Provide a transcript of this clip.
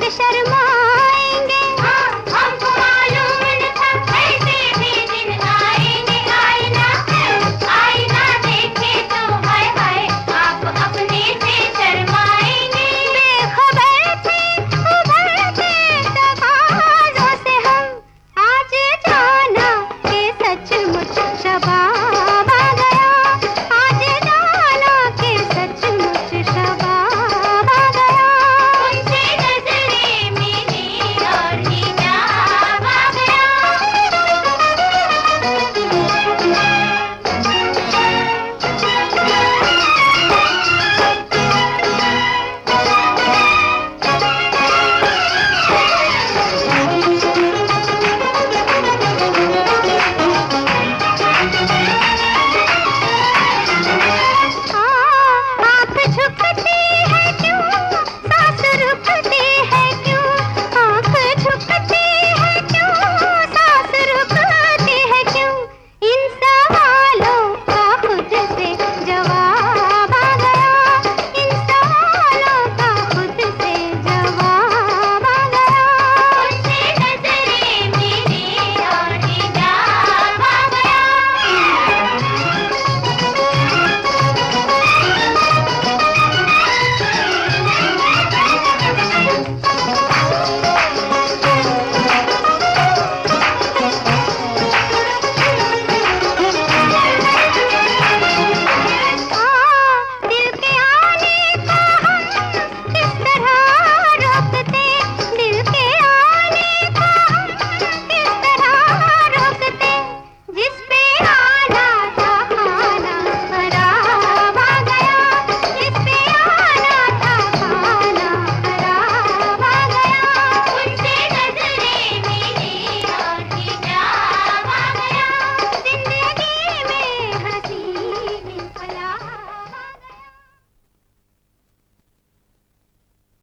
शर्माएंगे। हमको मालूम न था ऐसे भी दिन आएंगे। आईना देखे तो हाय हाय आप अपने से शर्माएंगे। बेखबर थे उभरते तकाज़ों से हम, आज जाना कि सचमुच शबाब आ गया। आज जाना कि सचमुच शबाब आ गया। उनसे नजरें मिली और हिजाब आ गया। आँख झुकती है क्यों, सांस रुकती